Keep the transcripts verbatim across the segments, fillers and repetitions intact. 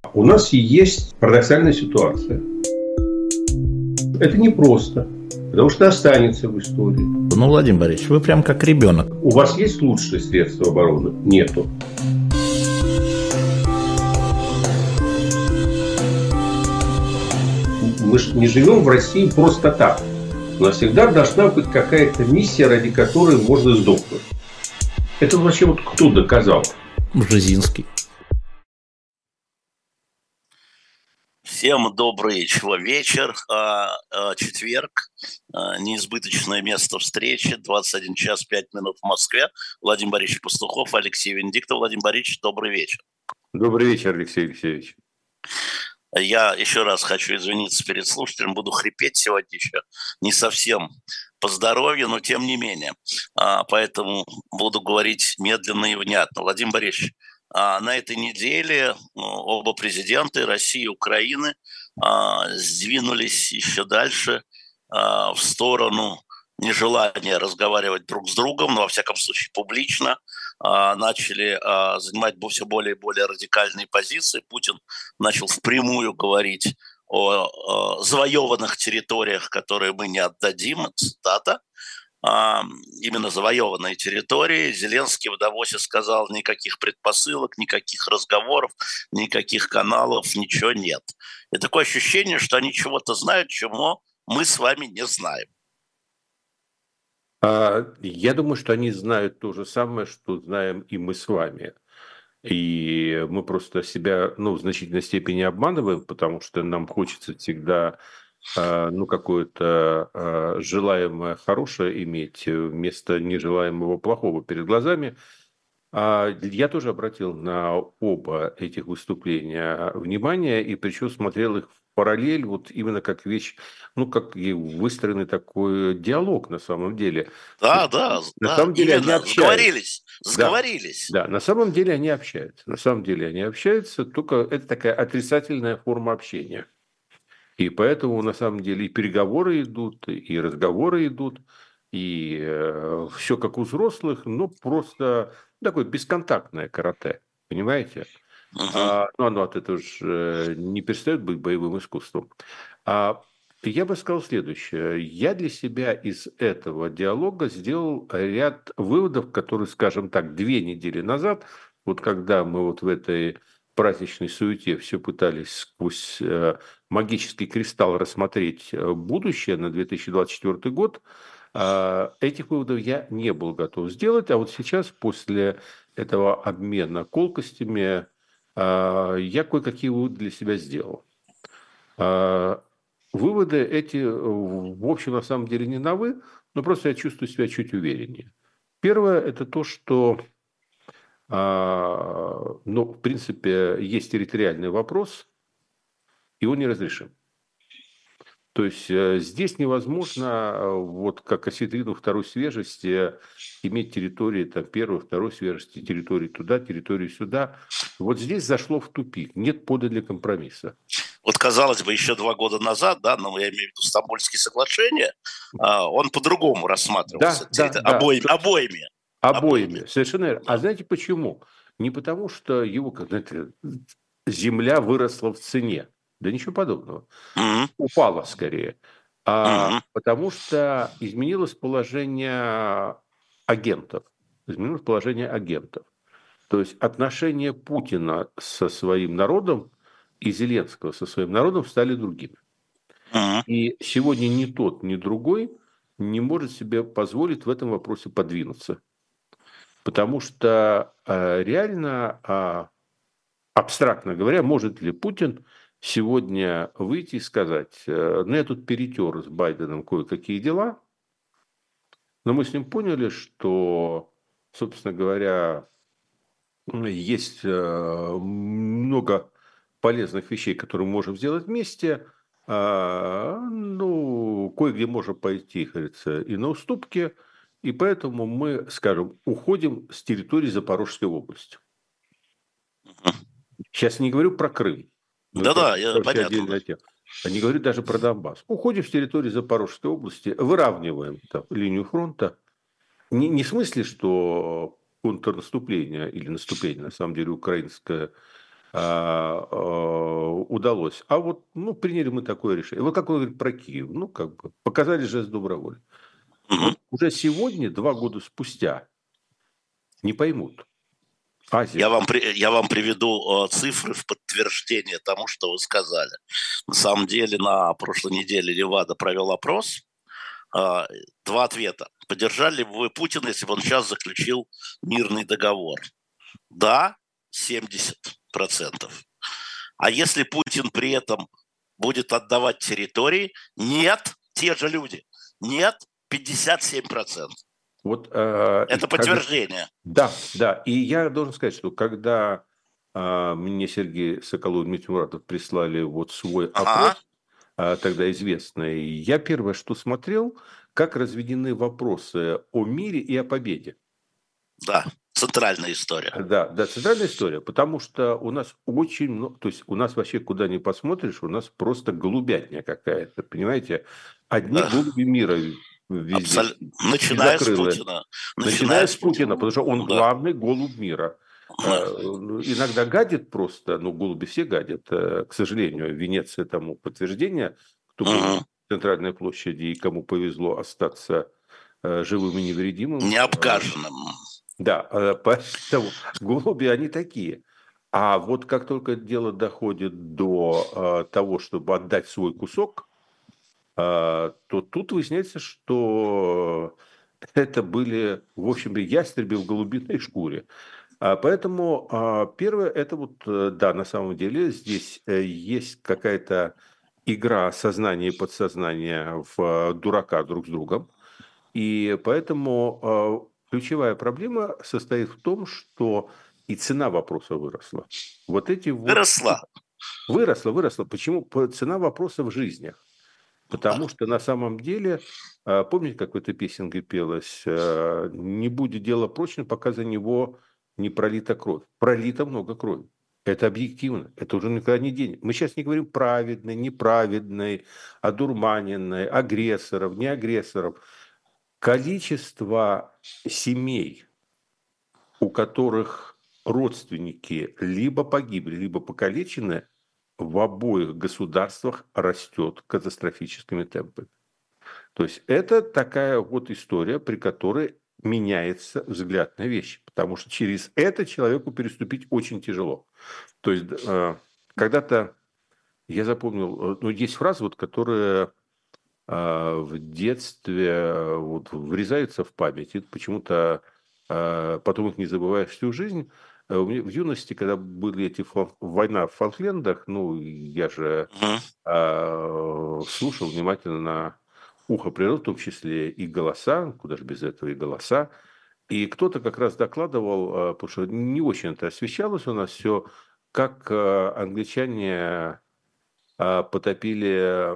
У нас есть парадоксальная ситуация. Это непросто, потому что останется в истории. Ну, Владимир Борисович, вы прям как ребенок. У вас есть лучшие средства обороны? Нету. Мы же не живем в России просто так. У нас всегда должна быть какая-то миссия, ради которой можно сдохнуть. Это вообще вот кто доказал? Бжезинский. Всем добрый вечер. Четверг. Неизбыточное место встречи. двадцать один час пять минут в Москве. Владимир Борисович Пастухов, Алексей Венедиктов. Владимир Борисович, добрый вечер. Добрый вечер, Алексей Алексеевич. Я еще раз хочу извиниться перед слушателем. Буду хрипеть сегодня еще. Не совсем по здоровью, но тем не менее. Поэтому буду говорить медленно и внятно. Владимир Борисович, на этой неделе оба президента, России и Украины, сдвинулись еще дальше в сторону нежелания разговаривать друг с другом, но во всяком случае публично, начали занимать все более и более радикальные позиции. Путин начал впрямую говорить о завоеванных территориях, которые мы не отдадим, цитата. Именно завоеванные территории. Зеленский в Давосе сказал: никаких предпосылок, никаких разговоров, никаких каналов, ничего нет. И такое ощущение, что они чего-то знают, чего мы с вами не знаем. Я думаю, что они знают то же самое, что знаем и мы с вами. И мы просто себя, ну, в значительной степени обманываем, потому что нам хочется всегда, ну, какое-то желаемое хорошее иметь вместо нежелаемого плохого перед глазами. Я тоже обратил на оба этих выступления внимание, и причем смотрел их в параллель, вот именно как вещь, ну, как и выстроенный такой диалог на самом деле. Да, да, на да, самом деле именно, они сговорились, сговорились. Да, да, на самом деле они общаются, на самом деле они общаются, только это такая отрицательная форма общения. И поэтому на самом деле и переговоры идут, и разговоры идут, и э, все как у взрослых, но просто такое бесконтактное карате, понимаете? Угу. А, ну, оно от этого же не перестает быть боевым искусством. А, я бы сказал следующее. Я для себя из этого диалога сделал ряд выводов, которые, скажем так, две недели назад, вот когда мы вот в этой праздничной суете все пытались сквозь э, магический кристалл рассмотреть будущее на две тысячи двадцать четвёртый год, э, этих выводов я не был готов сделать. А вот сейчас, после этого обмена колкостями, э, я кое-какие выводы для себя сделал. Э, выводы эти, в общем, на самом деле не новы, но просто я чувствую себя чуть увереннее. Первое – это то, что А, ну, в принципе, есть территориальный вопрос, и он неразрешим. То есть здесь невозможно, вот как осетрину второй свежести, иметь территории там, первой, второй свежести, территории туда, территории сюда. Вот здесь зашло в тупик, нет поля для компромисса. Вот, казалось бы, еще два года назад, да, но я имею в виду Стамбульские соглашения, он по-другому рассматривался да, да, обоими, да. обоими. Обоими, обоими. Совершенно верно. Да. А знаете почему? Не потому, что его, как знаете, земля выросла в цене. Да ничего подобного. Mm-hmm. Упала скорее. А Mm-hmm. потому что изменилось положение агентов. Изменилось положение агентов. То есть отношения Путина со своим народом и Зеленского со своим народом стали другими. Mm-hmm. И сегодня ни тот, ни другой не может себе позволить в этом вопросе подвинуться. Потому что э, реально, э, абстрактно говоря, может ли Путин сегодня выйти и сказать: ну, я тут перетер с Байденом кое-какие дела, но мы с ним поняли, что, собственно говоря, есть э, много полезных вещей, которые мы можем сделать вместе. Э, ну, кое-где можно пойти, говорится, и на уступки. И поэтому мы, скажем, уходим с территории Запорожской области. Сейчас не говорю про Крым. Да-да, я, понятно. Да. Не говорю даже про Донбасс. Уходим с территории Запорожской области, выравниваем там линию фронта. Не, не в смысле, что контрнаступление или наступление, на самом деле, украинское а, а, удалось. А вот, ну, приняли мы такое решение. Вот как он говорит про Киев, ну, как бы, показали жест доброй воли. Мгм. Вот уже сегодня, два года спустя, не поймут. Я Азия. вам, при- я вам приведу э, цифры в подтверждение тому, что вы сказали. На самом деле, на прошлой неделе Левада провел опрос. Э, Два ответа. Поддержали бы вы Путина, если бы он сейчас заключил мирный договор? Да, семьдесят процентов. А если Путин при этом будет отдавать территории? Нет, те же люди. Нет, пятьдесят семь процентов. Вот, а, и Это как- подтверждение. Да, да. И я должен сказать, что когда а, мне Сергей Соколов и Дмитрий Муратов прислали вот свой Ага, опрос, а, тогда известный, я первое, что смотрел, как разведены вопросы о мире и о победе. да, центральная история. Да, да, центральная история, потому что у нас очень много, то есть у нас вообще куда ни посмотришь, у нас просто голубятня какая-то, понимаете? Одни Да. голуби мира везде, Абсолютно. Начиная с сизокрылые. Путина. Начиная Начиная с с Путина, Путина. потому что он Да. главный голубь мира. Да. Э, ну, Иногда гадит просто, ну, голуби все гадят, э, к сожалению. Венеция тому подтверждение, кто был Мгм. на центральной площади и кому повезло остаться э, живым и невредимым. Э, Необгаженным. Да, э, поэтому голуби, они такие. А вот как только дело доходит до э, того, чтобы отдать свой кусок, э, то тут выясняется, что это были, в общем-то, ястреби в голубиной шкуре. А, Поэтому а, первое, это вот, э, да, на самом деле здесь э, есть какая-то игра сознания и подсознания в э, дурака друг с другом. И поэтому а, ключевая проблема состоит в том, что и цена вопроса выросла. Вот эти вот Выросла. выросла, выросла. Почему? По- Цена вопроса в жизнях. Да. Потому что на самом деле, а, помните, как в этой песенке пелось, э, не будет дело прочно, пока за него не пролита кровь. Пролито много крови. Это объективно, это уже никогда не день. Мы сейчас не говорим праведный, неправедный, одурманенный, агрессоров, не агрессоров. Количество семей, у которых родственники либо погибли, либо покалечены, в обоих государствах растет катастрофическими темпами. То есть это такая вот история, при которой меняется взгляд на вещи, потому что через это человеку переступить очень тяжело. То есть э, когда-то я запомнил, э, ну, есть фраза, вот, которая э, в детстве э, вот, врезается в память, и почему-то э, потом их не забываешь всю жизнь. Э, у меня в юности, когда были эти фол- война в Фолклендах, ну, я же Мгм. э, слушал внимательно на ухо природы, в том числе и голоса, куда же без этого и голоса. И кто-то как раз докладывал, э, потому что не очень это освещалось у нас все, как э, англичане э, потопили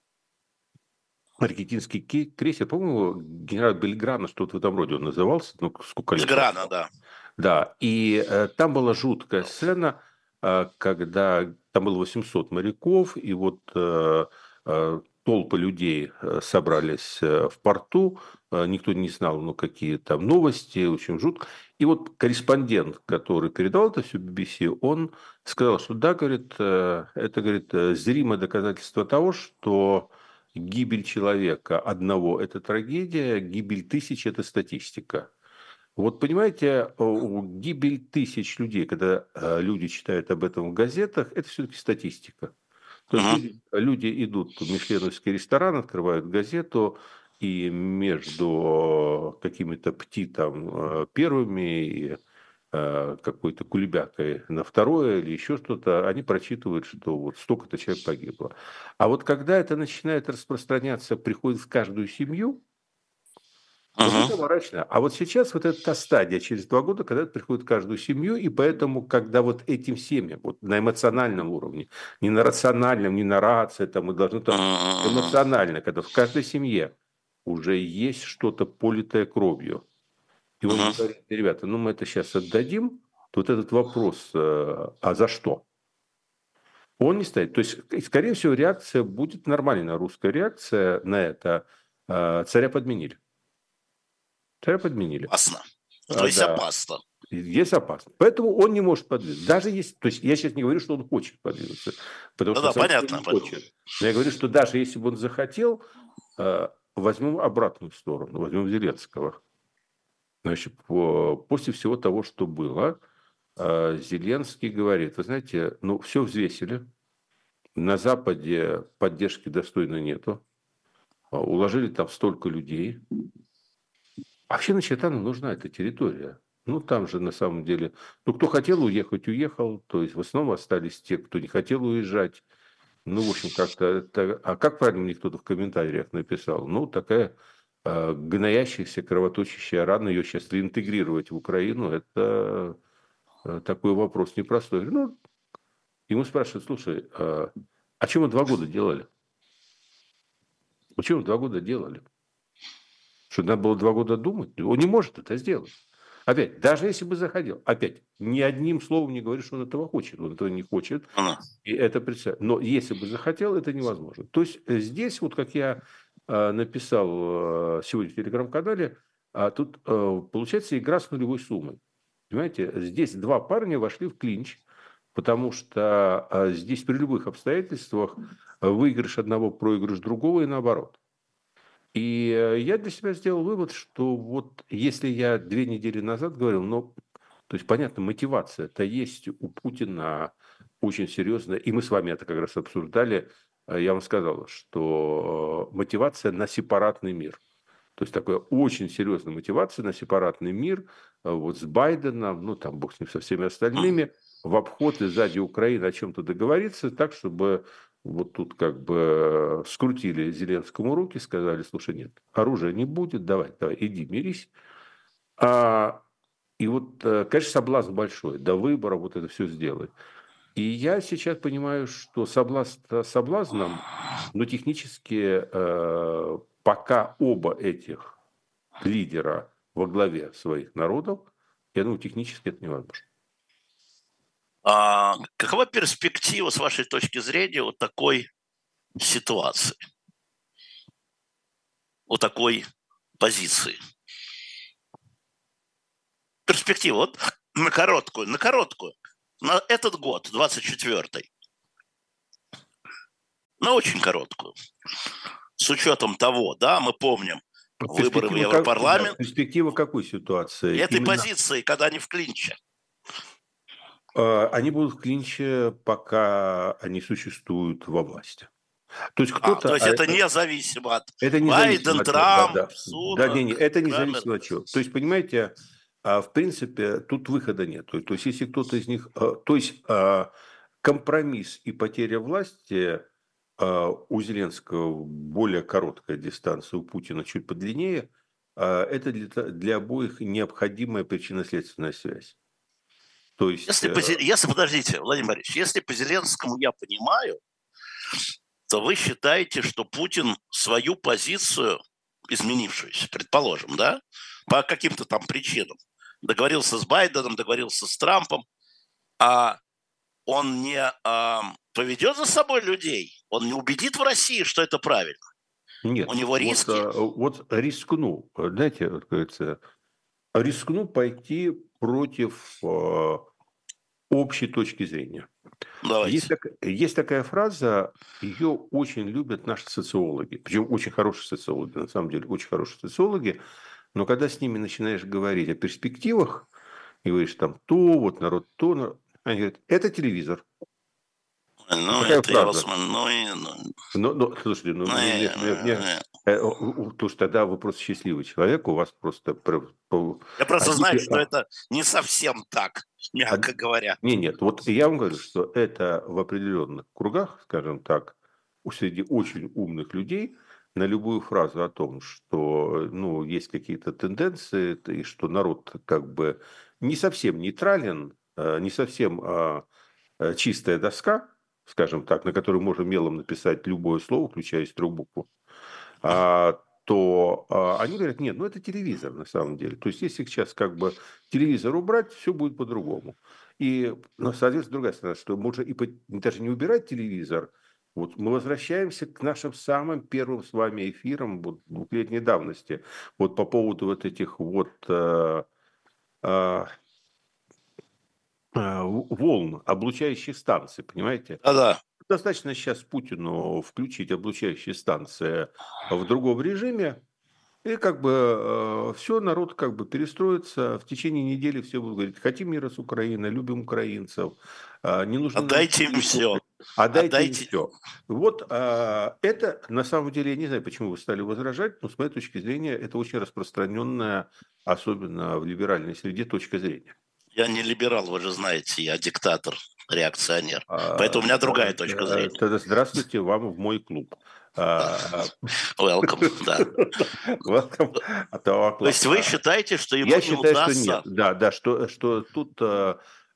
аргентинский ки- крейсер, по-моему, генерал Бельграна, что-то в этом роде он назывался, ну, сколько лет Белграна, прошло. да. Да, и э, там была жуткая сцена, э, когда там было восемьсот моряков, и вот э, э, толпы людей э, собрались э, в порту, э, никто не знал, ну, какие там новости, очень жутко. И вот корреспондент, который передал это все би би си, он сказал, что да, говорит, э, это, говорит, э, зримое доказательство того, что гибель человека одного – это трагедия, гибель тысяч – это статистика. Вот понимаете, о, гибель тысяч людей, когда э, люди читают об этом в газетах, это все-таки статистика. То есть Мгм. люди, люди идут в мишленовский ресторан, открывают газету, и между какими-то пти там э, первыми и э, какой-то кулебякой на второе или еще что-то, они прочитывают, что вот столько-то человек погибло. А вот когда это начинает распространяться, приходит в каждую семью, вот Мгм. это мрачно. А вот сейчас вот это та стадия, через два года, когда это приходит в каждую семью, и поэтому, когда вот этим семьям, вот на эмоциональном уровне, не на рациональном, не на рации, там мы должны там Мгм. эмоционально, когда в каждой семье уже есть что-то политое кровью. И он Мгм. говорит: ребята, ну мы это сейчас отдадим, то вот этот вопрос, э, а за что? Он не стоит. То есть, скорее всего, реакция будет нормальная русская реакция на это. Э, Царя подменили. Царя подменили. Опасно. То А, есть да. опасно. есть опасность. Поэтому он не может подвинуться. Даже если, то есть я сейчас не говорю, что он хочет подвинуться, потому Ну что да, сам понятно. не хочет. Но я говорю, что даже если бы он захотел, возьмем обратную сторону, возьмем Зеленского. Значит, после всего того, что было, Зеленский говорит, вы знаете, ну все взвесили, на Западе поддержки достойной нету, уложили там столько людей. Вообще, значит, нам нужна эта территория. Ну, там же на самом деле, ну, кто хотел уехать, уехал. То есть в основном остались те, кто не хотел уезжать. Ну, в общем, как-то... Это... А как правильно мне кто-то в комментариях написал? Ну, такая э, гноящаяся, кровоточащая рана, ее сейчас реинтегрировать в Украину, это э, такой вопрос непростой. Ну, ему спрашивают, слушай, э, а чем мы два года делали? Почему два года делали? Что надо было два года думать? Он не может это сделать. Опять, даже если бы заходил, опять, ни одним словом не говорит, что он этого хочет. Он этого не хочет. Ну, И это представь. Но если бы захотел, это невозможно. То есть здесь, вот как я э, написал э, сегодня в телеграм-канале, э, тут э, получается игра с нулевой суммой. Понимаете, здесь два парня вошли в клинч, потому что э, здесь при любых обстоятельствах выигрыш одного, проигрыш другого и наоборот. И я для себя сделал вывод, что вот если я две недели назад говорил, ну, то есть, понятно, мотивация-то есть у Путина очень серьезная, и мы с вами это как раз обсуждали, я вам сказал, что мотивация на сепаратный мир. То есть, такая очень серьезная мотивация на сепаратный мир вот с Байденом, ну, там, бог с ним, со всеми остальными, в обход и сзади Украины о чем-то договориться, так, чтобы вот тут как бы скрутили Зеленскому руки, сказали, слушай, нет, оружия не будет, давай, давай, иди, мирись. А, и вот, конечно, соблазн большой, до выбора вот это все сделать. И я сейчас понимаю, что соблазн соблазном, но технически э, пока оба этих лидера во главе своих народов, я думаю, технически это невозможно. А какова перспектива, с вашей точки зрения, вот такой ситуации, вот такой позиции? Перспектива вот на короткую, на короткую, на этот год, двадцать четвёртый, на очень короткую, с учетом того, да, мы помним выборы в Европарламент. Как, да, перспектива какой ситуации? Этой Именно... позиции, когда они в клинче. Они будут в клинче, пока они существуют во власти. То есть кто-то... А, то есть это независимо от это Байден, от... Трамп, да, Сунак, да, не, не, это независимо Крамер. от чего. То есть, понимаете, в принципе, тут выхода нет. То есть, если кто-то из них... То есть, компромисс и потеря власти у Зеленского более короткая дистанция, у Путина чуть подлиннее, это для, для обоих необходимая причинно-следственная связь. То есть... Если, по, если, подождите, Владимир Борисович, если по Зеленскому я понимаю, то вы считаете, что Путин свою позицию, изменившуюся, предположим, да, по каким-то там причинам, договорился с Байденом, договорился с Трампом, а он не а, поведет за собой людей, он не убедит в России, что это правильно. Нет, у него риски. Вот, вот рискну, знаете, как говорится, рискну пойти против э, общей точки зрения. Есть, так, есть такая фраза, ее очень любят наши социологи, причем очень хорошие социологи, на самом деле, очень хорошие социологи, но когда с ними начинаешь говорить о перспективах, и говоришь там то, вот народ то, народ... они говорят, это телевизор. Ну, такая это фраза. я вас... Ну, и, ну... Но, но, слушайте, ну, ну, мне, мне, мне, мне, э, потому что тогда вы просто счастливый человек, у вас просто... Я просто а знаю, что а... это не совсем так, мягко а... говоря. Не, нет, вот я вам говорю, что это в определенных кругах, скажем так, среди очень умных людей, на любую фразу о том, что ну, есть какие-то тенденции, и что народ как бы не совсем нейтрален, не совсем а, чистая доска, скажем так, на которой можно мелом написать любое слово, включая трехбукву, а, то а, они говорят, нет, ну это телевизор на самом деле. То есть если сейчас как бы телевизор убрать, все будет по-другому. И, ну, соответственно, другая сторона, что можно и по, даже не убирать телевизор. Вот мы возвращаемся к нашим самым первым с вами эфирам вот, двухлетней давности. Вот по поводу вот этих вот... А, а, волн, облучающих станций, понимаете? Да-да. Достаточно сейчас Путину включить облучающие станции в другом режиме, и как бы э, все, народ как бы перестроится. В течение недели все будут говорить: хотим мира с Украиной, любим украинцев, э, не нужны нам Отдайте им чужие все. трупы, отдайте им Отдайте. все. Вот э, это на самом деле, я не знаю, почему вы стали возражать, но с моей точки зрения это очень распространенная, особенно в либеральной среде, точка зрения. Я не либерал, вы же знаете, я диктатор, реакционер. А, Поэтому у меня другая т- точка т- зрения. Тогда здравствуйте вам в мой клуб. Да. А, Welcome, да. Welcome to our То club. есть вы считаете, что ему Я не считаю, что нет. удастся? Да, да, что, что тут а,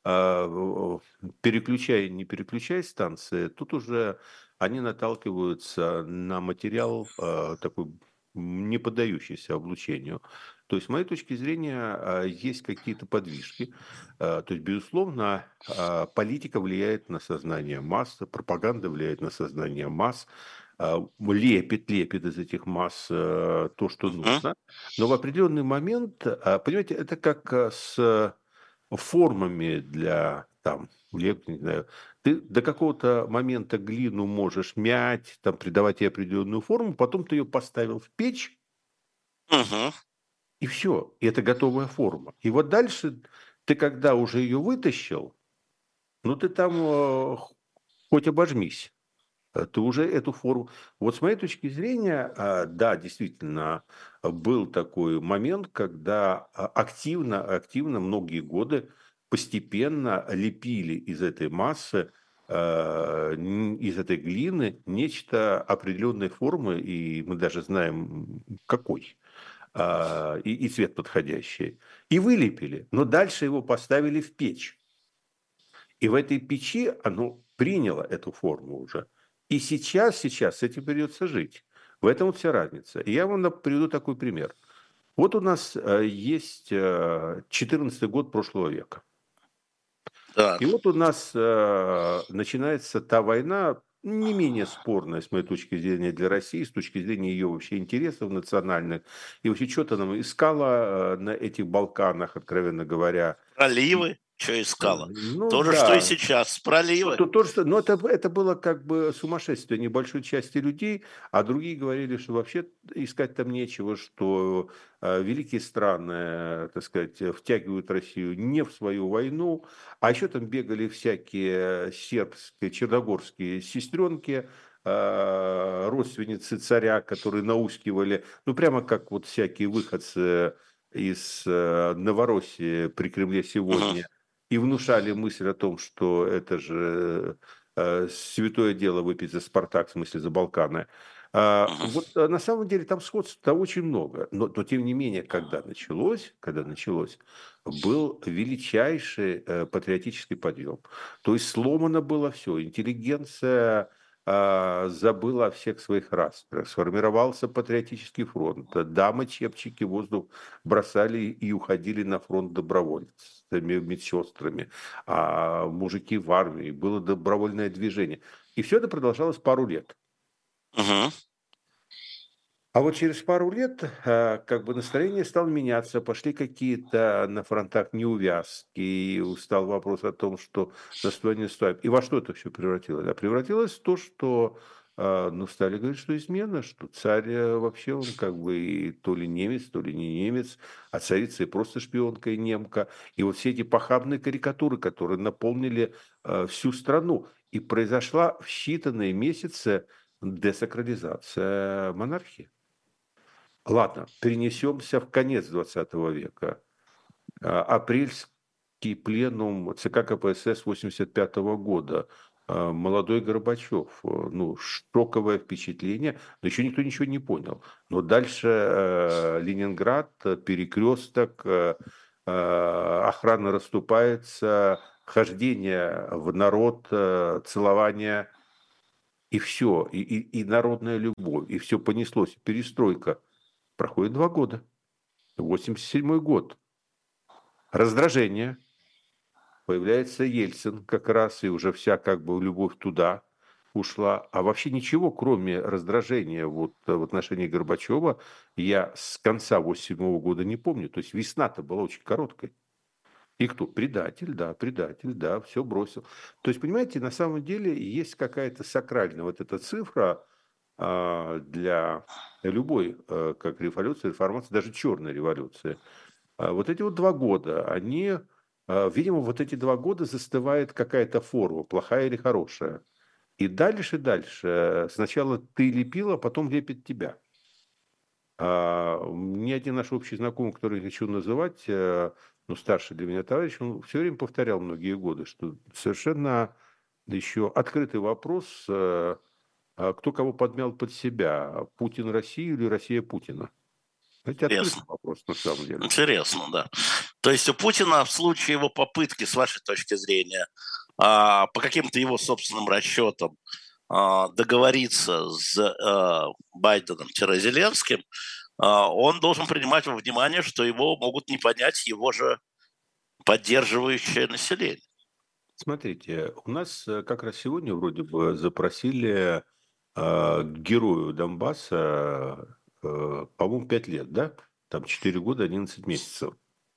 а, переключай, не переключай станции, тут уже они наталкиваются на материал а, такой не поддающийся облучению. То есть, с моей точки зрения, а, есть какие-то подвижки. А, То есть, безусловно, а, политика влияет на сознание масс, пропаганда влияет на сознание масс, а, лепит, лепит из этих масс а, то, что Мгм. нужно. Но в определенный момент, а, понимаете, это как а, с формами для там, леп, не знаю, ты до какого-то момента глину можешь мять, там, придавать ей определенную форму, потом ты ее поставил в печь, Мгм. и все, и это готовая форма. И вот дальше ты, когда уже ее вытащил, ну ты там э, хоть обожмись. э, Ты уже эту форму... Вот с моей точки зрения, а, да, действительно, а, был такой момент, когда а, активно, активно многие годы постепенно лепили из этой массы, а, н- из этой глины нечто определенной формы, и мы даже знаем какой, а, и, и цвет подходящий. И вылепили, но дальше его поставили в печь. И в этой печи оно приняло эту форму уже. И сейчас, сейчас с этим придется жить. В этом вот вся разница. И я вам на- приведу такой пример. Вот у нас э, есть э, четырнадцатый год прошлого века. Да. И вот у нас э, начинается та война, не менее спорная, с моей точки зрения, для России, с точки зрения ее вообще интересов национальных. И вообще, что-то нам искала э, на этих Балканах, откровенно говоря. И, Проливы, что э, искала? ну То же, что и да, сейчас. то, Проливы. то, то, что, но это, это было как бы сумасшествие небольшой части людей, а другие говорили, что вообще искать там нечего, что э, великие страны, э, так сказать, втягивают Россию не в свою войну, а еще там бегали всякие сербские, черногорские сестренки, э, родственницы царя, которые наускивали, ну прямо как вот всякие выходцы из э, Новороссии при Кремле Мгм. сегодня, и внушали мысль о том, что это же э, святое дело выпить за Спартак, в смысле за Балканы. А, Мгм. вот а на самом деле там сходств-то очень много. Но, но тем не менее, когда началось, когда началось, был величайший э, патриотический подъем. То есть сломано было все. Интеллигенция а, забыла о всех своих распрях. Сформировался патриотический фронт. Дамы-чепчики воздух бросали и уходили на фронт добровольцами, медсестрами, а мужики в армии, было добровольное движение. И все это продолжалось пару лет. Мгм. А вот через пару лет а, как бы настроение стало меняться, пошли какие-то на фронтах неувязки, и стал вопрос о том, что настой не стоит. И во что это все превратилось? А превратилось в то, что а, ну, стали говорить, что измена, что царь э, вообще он как бы и то ли немец, то ли не немец, а царица и просто шпионка и немка. И вот все эти похабные карикатуры, которые наполнили э, всю страну. И произошла в считанные месяцы десакрализация монархии. Ладно, перенесемся в конец двадцатого века. А, Апрельский пленум ЦК КПСС восемьдесят пятого года. А, Молодой Горбачев. э, Ну, шоковое впечатление, но еще никто ничего не понял. Но дальше э, Ленинград, э, перекресток, э, э, охрана расступается, хождение в народ, э, целование, и все, и, и, и народная любовь, и все понеслось, перестройка. Проходит два года. восемьдесят седьмой год. Раздражение. Появляется Ельцин как раз, и уже вся как бы любовь туда ушла. А вообще ничего, кроме раздражения вот э, в отношении Горбачева, я с конца восемьдесят седьмого года не помню. То есть весна-то была очень короткой. И кто? Предатель, да, предатель, да, все бросил. То есть, понимаете, на самом деле есть какая-то сакральная вот эта цифра а, для любой, а, как революции, реформации, даже черной революции. А вот эти вот два года, они, а, видимо, вот эти два года застывает какая-то форма, плохая или хорошая. И дальше, дальше, сначала ты лепила, а потом лепит тебя. А, мне один наш общий знакомый, который не хочу называть, э, ну, старший для меня товарищ, он все время повторял многие годы, что совершенно еще открытый вопрос, э, а кто кого подмял под себя, Путин Россию или Россия Путина. Это открытый Интересно. вопрос на самом деле. Интересно, да. То есть у Путина в случае его попытки, с вашей точки зрения, а, по каким-то его собственным расчетам а, договориться с а, Байденом-Зеленским, а, он должен принимать во внимание, что его могут не понять его же поддерживающее население. Смотрите, у нас э, как раз сегодня вроде бы запросили э, герою Донбасса, э, по-моему, пять лет, да? Там четыре года, одиннадцать месяцев.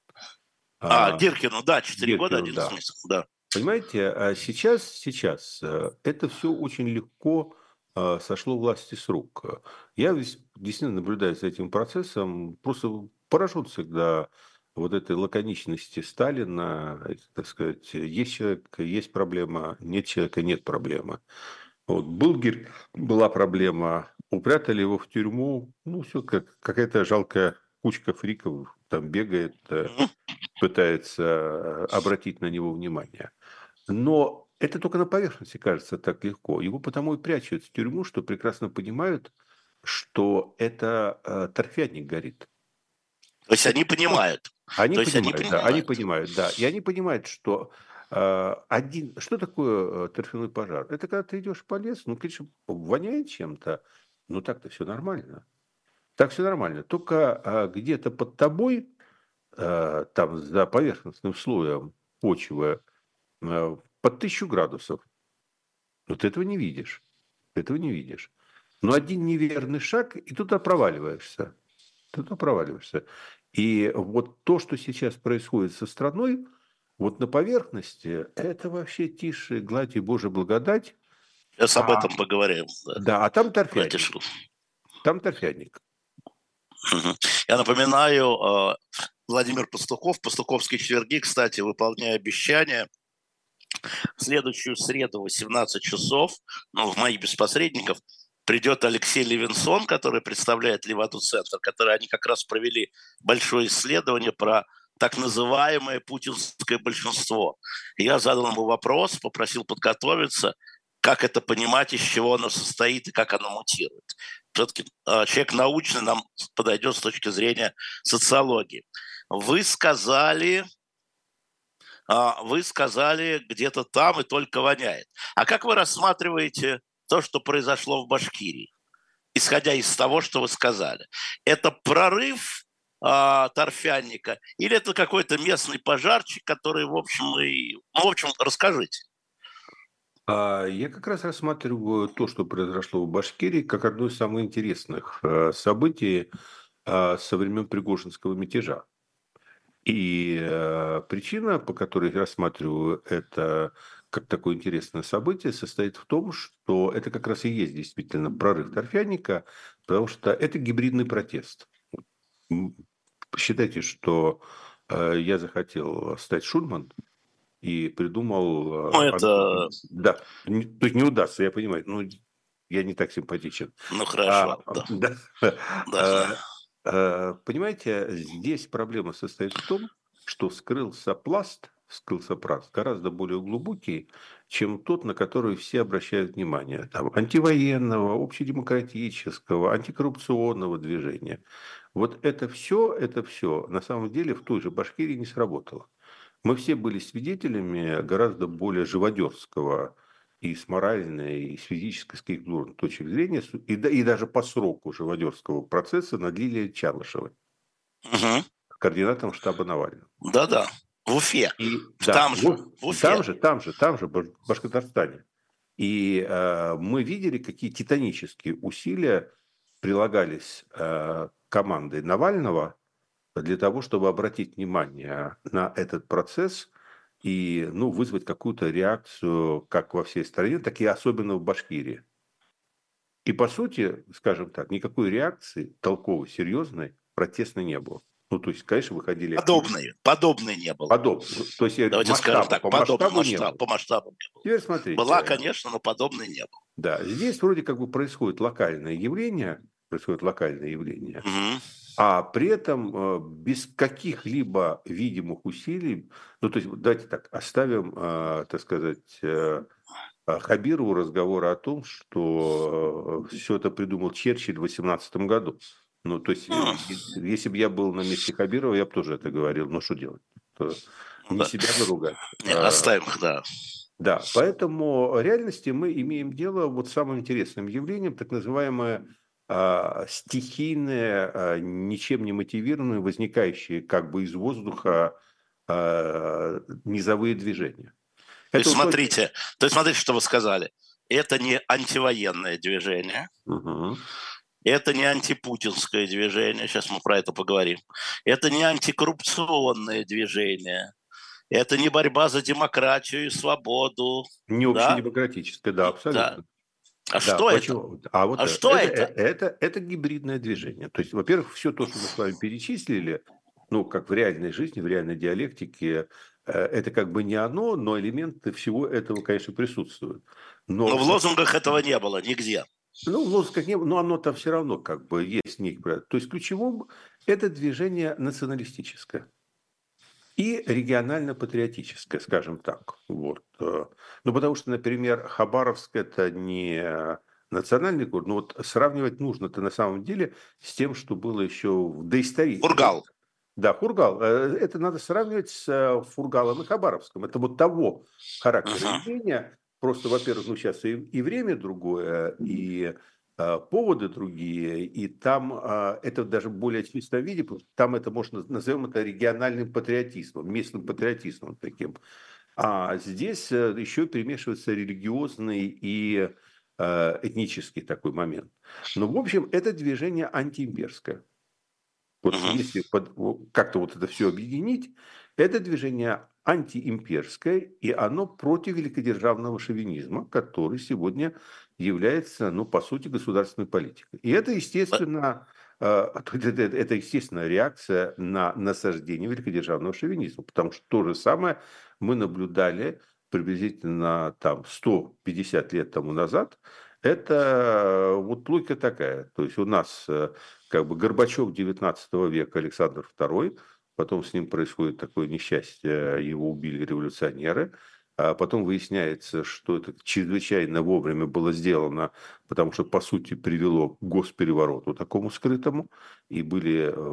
А, А, Гиркину, да, четыре года, Геркину, одиннадцать да. месяцев, да. Понимаете, а сейчас, сейчас э, это все очень легко э, сошло власти с рук. Я весь- действительно наблюдаю за этим процессом, просто поражен всегда вот этой лаконичности Сталина, э, так сказать, есть человек, есть проблема, нет человека, нет проблемы. Вот был Гир, была проблема, упрятали его в тюрьму, ну все, как какая-то жалкая кучка фриков там бегает, э, Мгм. пытается э, обратить на него внимание. Но это только на поверхности кажется так легко. Его потому и прячут в тюрьму, что прекрасно понимают, что это э, торфяник горит. То есть Это они то, понимают. они То есть они понимают, да, они понимают. понимают, да. И они понимают, что э, один... Что такое э, торфяной пожар? Это когда ты идешь по лесу, ну, конечно, воняет чем-то, но так-то все нормально. Так все нормально. Только э, где-то под тобой, э, там за поверхностным слоем почвы, э, под тысячу градусов, но ты этого не видишь. Ты этого не видишь. Но один неверный шаг, и туда проваливаешься. Туда проваливаешься. И вот то, что сейчас происходит со страной, вот на поверхности, это вообще тише, гладь и Божья благодать. Сейчас об А, этом поговорим. Да. да, а там Давайте торфяник. шу- Там торфяник. Мгм. Я напоминаю, э, Владимир Пастухов, Пастуховские четверги, кстати, выполняя обещание, в следующую среду в восемнадцать часов, ну, в мои без посредников, придет Алексей Левинсон, который представляет Леваду-центр, который они как раз провели большое исследование про так называемое путинское большинство. И я задал ему вопрос, попросил подготовиться, как это понимать, из чего оно состоит и как оно мутирует. Все-таки э, человек научный нам подойдет с точки зрения социологии. Вы сказали, а, вы сказали где-то там и только воняет. А как вы рассматриваете то, что произошло в Башкирии, исходя из того, что вы сказали? Это прорыв а, торфяника или это какой-то местный пожарчик, который, в общем, и... Ну, в общем, расскажите. А я как раз рассматриваю то, что произошло в Башкирии, как одно из самых интересных э, событий э, со времен Пригожинского мятежа. И э, причина, по которой я рассматриваю это как такое интересное событие, состоит в том, что это как раз и есть действительно прорыв торфяника, потому что это гибридный протест. М, Считайте, что э, я захотел стать Шульман и Ну, придумал... э, это, об- Да, не- то есть не удастся, я понимаю, ну, я не так симпатичен. ну, А, хорошо, да, да. да. Э, э, Понимаете, здесь проблема состоит в том, что скрылся пласт, скрылся пласт гораздо более глубокий, чем тот, на который все обращают внимание. Там, антивоенного, общедемократического, антикоррупционного движения. Вот это все, это все на самом деле в той же Башкирии не сработало. Мы все были свидетелями гораздо более живодерского и с моральной, и с физической, с каких точек зрения, и, да- и даже по сроку живодерского процесса над Лилией Чалышевой, Мгм. координатором штаба Навального. Да-да, в Уфе, И да, там же, вот в там Уфе. же, там же, там же, в Баш- Башкортостане. И э, мы видели, какие титанические усилия прилагались э, командой Навального для того, чтобы обратить внимание на этот процесс и, ну, вызвать какую-то реакцию как во всей стране, так и особенно в Башкирии. И, по сути, скажем так, никакой реакции толковой, серьезной, протестной не было. Ну, то есть, конечно, выходили активисты. Подобной, подобной не было. Подобно. То есть, я говорю, Давайте скажем масштаба, так, по подобный масштабу не масштаб, было. по масштабу не было. Теперь смотрите. Была, конечно, но подобной не было. Да, здесь вроде как бы происходит локальное явление, происходит локальное явление, Угу. а при этом э, без каких-либо видимых усилий, ну, то есть, давайте так, оставим, э, так сказать, э, Хабирову разговор о том, что э, все это придумал Черчилль в восемнадцатом году. Ну, то есть, э, если бы я был на месте Хабирова, я бы тоже это говорил. Ну, что делать? То не Да. себя же ругать. Не, оставим, да. Да, поэтому в реальности мы имеем дело вот с самым интересным явлением, так называемое а, стихийное, а, ничем не мотивированное, возникающее как бы из воздуха а, низовые движения. То Это есть, вот то- смотрите, то есть, смотрите, что вы сказали. Это не антивоенное движение, Мгм. это не антипутинское движение, сейчас мы про это поговорим. Это не антикоррупционное движение, это не борьба за демократию и свободу, Не да? общедемократическое, да, Да. абсолютно. А Да, что это? почему? А вот А это, что это, это? это, это гибридное движение. То есть, во-первых, все то, что мы с вами перечислили, ну, как в реальной жизни, в реальной диалектике, э, это как бы не оно, но элементы всего этого, конечно, присутствуют. Но Но, в лозунгах этого не было нигде. ну, лозунг как не, но оно там все равно как бы есть некое. То есть, ключевым это движение националистическое и регионально-патриотическое, скажем так. Вот. э. Ну, потому что, например, Хабаровск – это не национальный город, но вот сравнивать нужно-то на самом деле с тем, что было еще в доистории. Фургал. Да, Фургал. Э, Это надо сравнивать с э, Фургалом и Хабаровском. Это вот того характера Угу. явления. Просто, во-первых, ну сейчас и, и время другое, и э, поводы другие, и там э, это даже в более чистом виде, потому что там это можно, назовем это региональным патриотизмом, местным патриотизмом таким. А здесь э, еще перемешивается религиозный и э, этнический такой момент. Но, в общем, это движение антиимперское. Вот Угу. если под- во- как-то вот это все объединить, это движение антиимперское, и оно против великодержавного шовинизма, который сегодня является, ну, по сути, государственной политикой. И это, естественно, э, это, это- это естественная реакция на насаждение великодержавного шовинизма, потому что то же самое мы наблюдали приблизительно там сто пятьдесят лет тому назад. Это э, вот логика такая. То есть у нас э, как бы Горбачев девятнадцатого века, Александр второй, потом с ним происходит такое несчастье, его убили революционеры, а потом выясняется, что это чрезвычайно вовремя было сделано, потому что, по сути, привело к госперевороту такому скрытому, и были, э,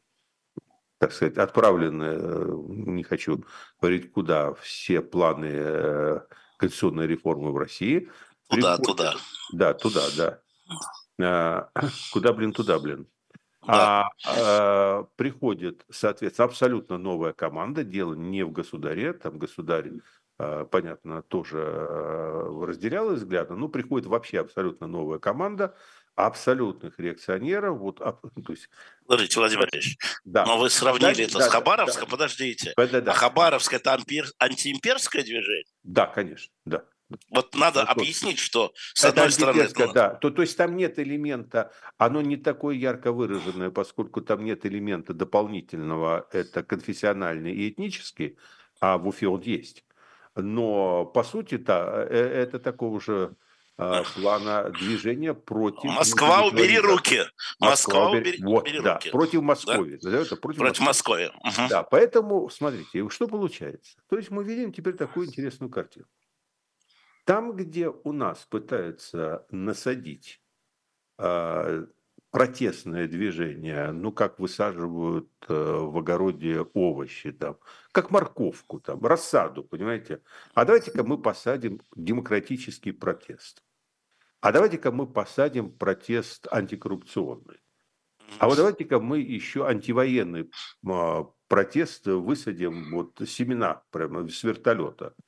так сказать, отправлены, э, не хочу говорить куда, все планы э, конституционной реформы в России. Туда, Приходят, туда. да, туда, да. А, Куда, блин, туда, блин. Да. А, а, приходит, соответственно, абсолютно новая команда. Дело не в государе, там государь, а, понятно, тоже а, разделял взгляды, но приходит вообще абсолютно новая команда абсолютных реакционеров. Вот, а, то есть, Подождите, Владимир Владимирович, но да, вы сравнили да, это с да, да, Хабаровском, да, подождите. да, да, А да, Хабаровск – это ампир- антиимперское движение? да, конечно, да. Вот надо Вот. объяснить, что, с Это одной стороны, это... антиперское, да. То, то есть там нет элемента, оно не такое ярко выраженное, поскольку там нет элемента дополнительного, это конфессиональный и этнический, а в Уфе он есть. Но по сути-то э, это такого же а, плана движения против Москва, убери интернационализации. руки. Москва, Москва, убери- убери, вот, убери да, руки. против Да? Москвы. Да, это против Против Москвы. Москвы. Угу. Да, поэтому, смотрите, что получается. То есть мы видим теперь такую интересную картину. Там, где у нас пытаются насадить а, протестное движение, ну, как высаживают э, в огороде овощи, там, как морковку, там, рассаду, понимаете? А давайте-ка мы посадим демократический протест. А давайте-ка мы посадим протест антикоррупционный. А вот давайте-ка мы еще антивоенный а, протест высадим, вот семена прямо с вертолета.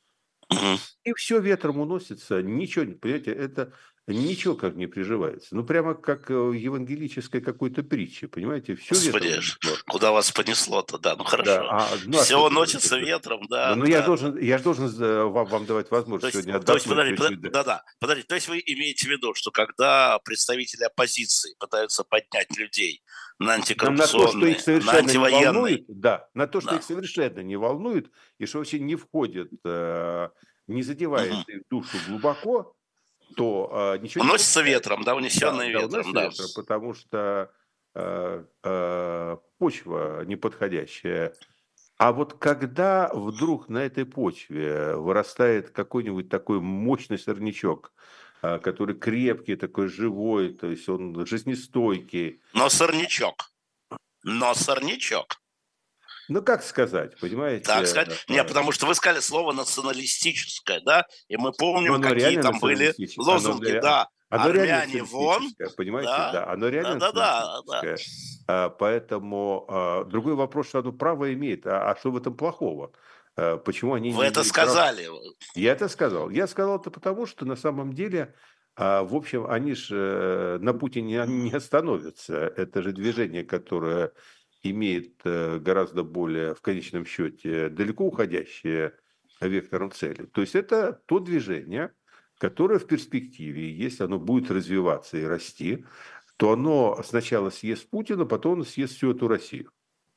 Мгм. И все ветром уносится, ничего, не понимаете, это ничего как не приживается. Ну, прямо как э, в евангелической какой-то притче, понимаете, все ветром Господи, унесло. куда вас понесло-то, да, ну Да, хорошо. а, ну а Все что ты? уносится ветром, Да, да, ну я же да. должен, я же должен э, вам, вам давать То возможность есть, сегодня то есть, отдохнуть подожди, подожди, чуть-чуть. Да. да-да, подожди, то есть вы имеете в виду, что когда представители оппозиции пытаются поднять людей на На, на то, что их антикоррупционные, на совершенно не антивоенные, волнует, да, на то, что их да, совершенно не волнует, и что вообще не входит, э, не мгм. задевает их душу глубоко, то э, ничего не Уносится получается. ветром, да, Да, унесенные да, ветром, уносится да. ветром, потому что э, э, почва неподходящая. А вот когда вдруг на этой почве вырастает какой-нибудь такой мощный сорнячок, э, который крепкий, такой живой, то есть он жизнестойкий, Но сорнячок, но сорнячок. ну как сказать, Так понимаете, сказать. Не, э, потому что вы сказали слово националистическое, да, и мы но помним, оно какие реально там были националистическое, оно, лозунги, ре- да, оно реально армяне вон, националистическое, понимаете, да, да, оно реально да-да-да, да. националистическое. А, Поэтому а, другой вопрос, что оно право имеет, а, а что в этом плохого? А, Почему они Вы не это имеют права? сказали. Я это сказал. Я сказал это потому, что на самом деле, а, в общем, они же на Путине не остановятся. Это же движение, которое имеет э, гораздо более, в конечном счете, далеко уходящие вектором цели. То есть это то движение, которое в перспективе, если оно будет развиваться и расти, то оно сначала съест Путина, потом оно съест всю эту Россию.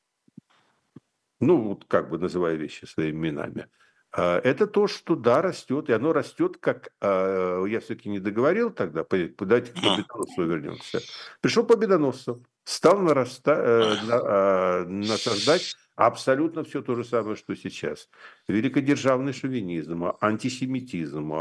Ну, вот как бы называя вещи своими именами. А, Это то, что да, растет, и оно растет, как а, я все-таки не договорил тогда, по- давайте к Мгм. Победоносцу вернемся. Пришел Победоносцев, стал нараста, э, на- а, насаждать абсолютно все то же самое, что сейчас. Великодержавный шовинизм, антисемитизм,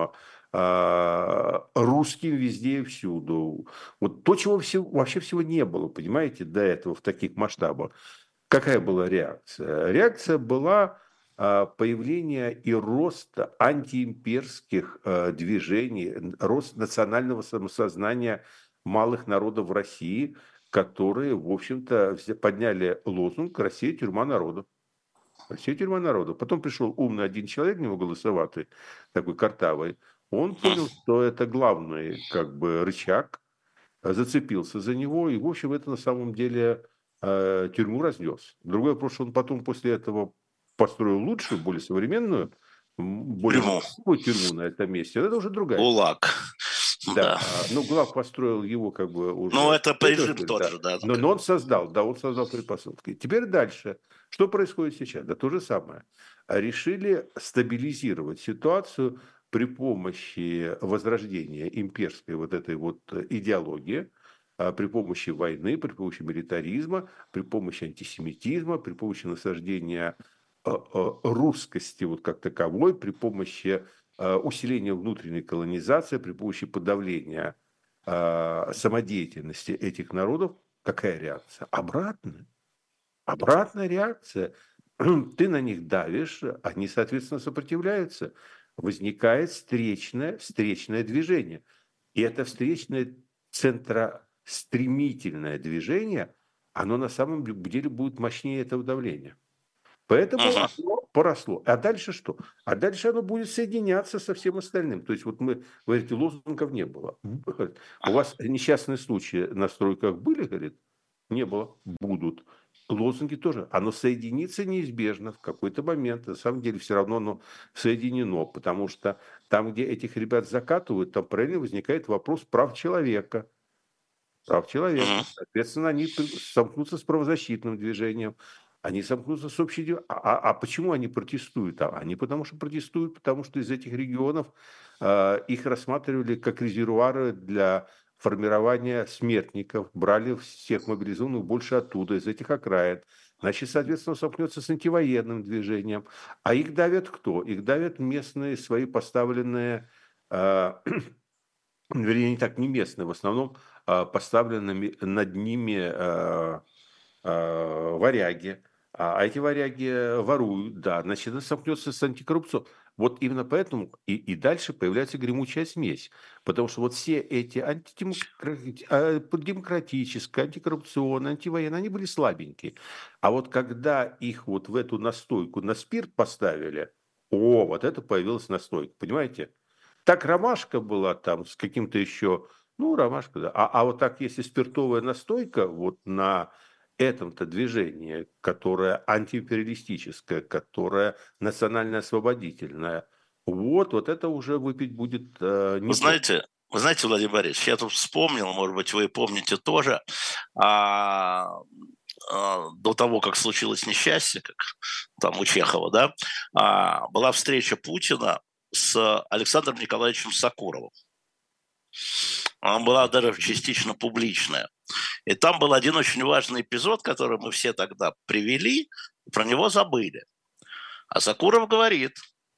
а, русским везде и всюду. Вот то, чего все, вообще всего не было, понимаете, до этого в таких масштабах. Какая была реакция? Реакция была а, появление и рост антиимперских а, движений, н- рост национального самосознания малых народов в России, которые, в общем-то, взя- подняли лозунг «Россия– тюрьма народов». Россия– тюрьма народов. Потом пришел умный один человек, немного лысоватый, такой картавый. Он понял, что это главный как бы рычаг, э, зацепился за него, и, в общем, это на самом деле э, тюрьму разнес. Другой вопрос, что он потом после этого построил лучшую, более современную, м, более Тюрьму, новую тюрьму на этом месте. Это уже другая история. ГУЛАГ, Да, да. а, ну, ГУЛАГ построил его как бы Ну, уже, это это режим история, тот да. же, да. Но, но он создал, да, он создал предпосылки. Теперь дальше. Что происходит сейчас? Да то же самое. А Решили стабилизировать ситуацию при помощи возрождения имперской вот этой вот идеологии, а, при помощи войны, при помощи милитаризма, при помощи антисемитизма, при помощи насаждения э, э, русскости вот как таковой, при помощи э, усиления внутренней колонизации, при помощи подавления э, самодеятельности этих народов. Какая реакция? Обратная. Обратная реакция. Ты на них давишь, они, соответственно, сопротивляются. Возникает встречное, встречное движение. И это встречное центростремительное движение, оно на самом деле будет мощнее этого давления. Поэтому Мгм. оно поросло. А дальше что? А дальше оно будет соединяться со всем остальным. То есть вот мы, говорите, лозунгов не было. У вас несчастные случаи на стройках были, говорит? Не было. Будут. Лозунги тоже. Оно соединится неизбежно в какой-то момент. На самом деле все равно оно соединено, потому что там, где этих ребят закатывают, там правильно возникает вопрос прав человека. Прав Мгм. человека. Соответственно, они при- сомкнутся с правозащитным движением, они сомкнутся с общей... дел- А, а- а почему они протестуют? А они потому что протестуют, потому что из этих регионов э, их рассматривали как резервуары для формирования смертников, брали всех мобилизованных больше оттуда, из этих окраин. Значит, соответственно, сомкнется с антивоенным движением. А их давят кто? Их давят местные свои поставленные э, вернее, не так, не местные, в основном а, поставлены над ними а, а, варяги. А а эти варяги воруют, да, значит, это сомкнется с антикоррупцией. Вот именно поэтому и, и дальше появляется гремучая смесь. Потому что вот все эти антидемократические, антикоррупционные, антивоенные, они были слабенькие. А вот когда их вот в эту настойку на спирт поставили, О, вот это появилась настойка, понимаете? Так ромашка была там с каким-то еще, ну, ромашка, да. А, а вот так, если спиртовая настойка, вот на этом-то движении, которое антиимпериалистическое, которое национально-освободительное, вот, вот это уже выпить будет э, Вы неплохо. знаете, вы знаете, Владимир Борисович, я тут вспомнил, может быть, вы помните тоже, а, а, до того, как случилось несчастье, как там у Чехова, да, а, была встреча Путина с Александром Николаевичем Сакуровым. Она была даже частично публичная. И там был один очень важный эпизод, который мы все тогда привели, про него забыли. А Сакуров говорит,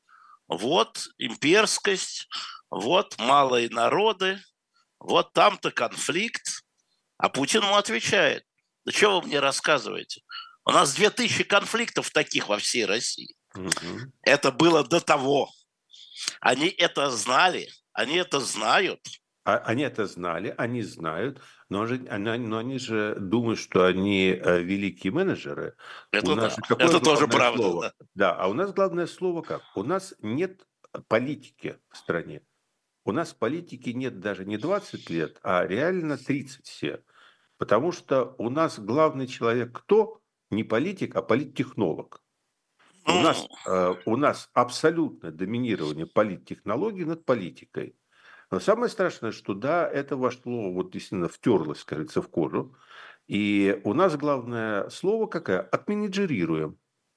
вот имперскость, вот малые народы, вот там-то конфликт. А Путин ему отвечает, да что вы мне рассказываете? У нас две тысячи конфликтов таких во всей России. Мгм. Это было до того. Они это знали, они это знают. А- Они это знали, они знают, но, же, они, но они же думают, что они э, великие менеджеры. У Это нас да, же какое это тоже главное правда. слово? Да. Да, а у нас главное слово как? У нас нет политики в стране. У нас политики нет даже не двадцать лет, а реально тридцать все. Потому что у нас главный человек кто? Не политик, а политтехнолог. У Ну, нас, э, у нас абсолютное доминирование политтехнологий над политикой. Но самое страшное, что да, это вошло, вот действительно втерлось, кажется, в кожу. И у нас главное слово какое? Отменеджерируем.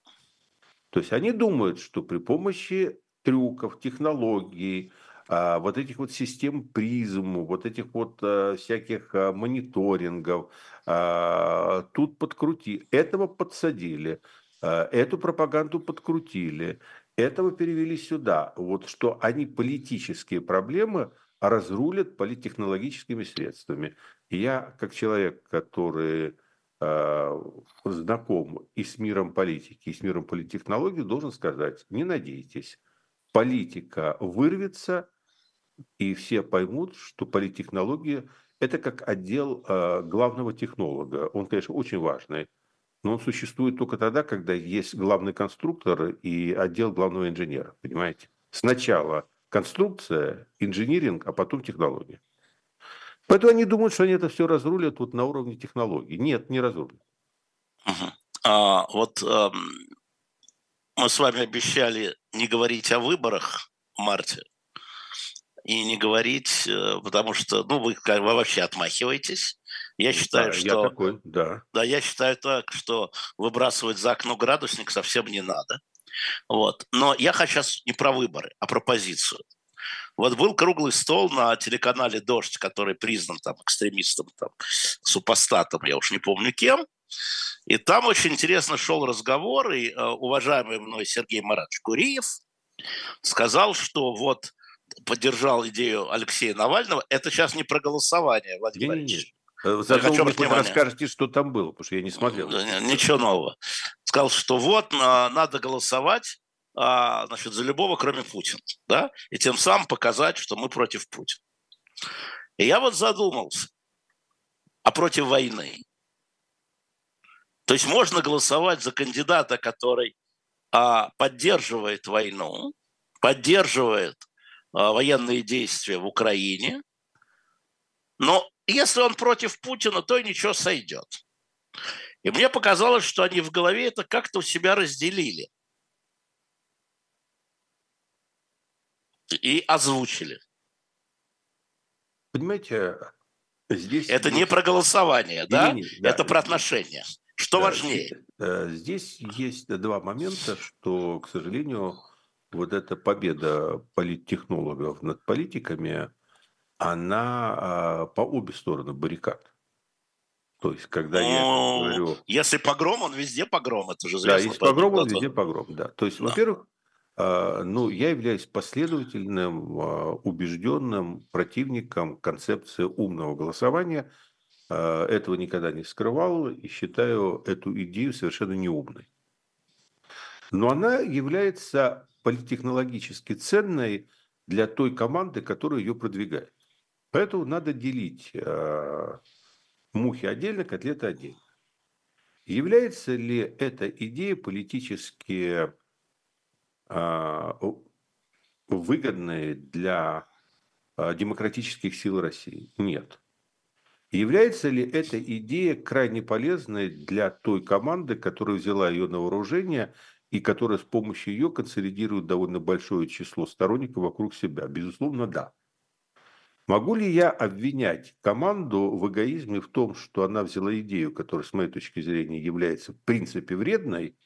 То есть они думают, что при помощи трюков, технологий, а, вот этих вот систем призм, вот этих вот а, всяких а, мониторингов, а, тут подкрути, этого подсадили, а, эту пропаганду подкрутили, этого перевели сюда. Вот что они политические проблемы разрулят политтехнологическими средствами. И я, как человек, который э, знаком и с миром политики, и с миром политтехнологий, должен сказать, не надейтесь, политика вырвется, и все поймут, что политтехнология – это как отдел э, главного технолога. Он, конечно, очень важный, но он существует только тогда, когда есть главный конструктор и отдел главного инженера, понимаете? Сначала конструкция, инжиниринг, а потом технология. Поэтому они думают, что они это все разрулят вот на уровне технологий. Нет, не разрулят. мгм. А, вот эм, мы с вами обещали не говорить о выборах в марте и не говорить, э, потому что, ну, вы, как бы вообще отмахиваетесь. Я считаю, Да, я что, такой, да. да, я считаю так, что выбрасывать за окно градусник совсем не надо. Вот. Но я хочу сейчас не про выборы, а про позицию. Вот был круглый стол на телеканале «Дождь», который признан там экстремистом, там, супостатом, я уж не помню кем. И там очень интересно шел разговор, и э, уважаемый мной Сергей Маратович Куриев сказал, что вот поддержал идею Алексея Навального. Это сейчас не про голосование, Владимир Не-не-не. Борисович. Э, Я Зато хочу вы мне обратить хоть внимание. расскажете, что там было, потому что я не смотрел, Да, если не- честно. Ничего нового. Сказал, что вот а, надо голосовать а, значит, за любого, кроме Путина. Да? И тем самым показать, что мы против Путина. И я вот задумался, а против войны? То есть можно голосовать за кандидата, который а, поддерживает войну, поддерживает а, военные действия в Украине, но если он против Путина, то и ничего сойдет. И мне показалось, что они в голове это как-то у себя разделили и озвучили. Понимаете, здесь Это не есть... про голосование, да? Не-не-не, да, Это про отношения. Что да, здесь, важнее? э, здесь есть два момента, что, к сожалению, вот эта победа политтехнологов над политиками, она а, по обе стороны баррикад. То есть, когда я Ну, говорю... если погром, он везде погром. Это же Да, известно есть по погром, он анекдоту. везде погром, да. То есть, Да. во-первых, а, ну, я являюсь последовательным, а, убежденным противником концепции умного голосования. А, Этого никогда не скрывал и считаю эту идею совершенно неумной. Но она является политтехнологически ценной для той команды, которая ее продвигает. Поэтому надо делить а, мухи отдельно, котлеты отдельно. Является ли эта идея политически выгодные для демократических сил России? Нет. Является ли эта идея крайне полезной для той команды, которая взяла ее на вооружение и которая с помощью ее консолидирует довольно большое число сторонников вокруг себя? Безусловно, да. Могу ли я обвинять команду в эгоизме в том, что она взяла идею, которая, с моей точки зрения, является в принципе вредной,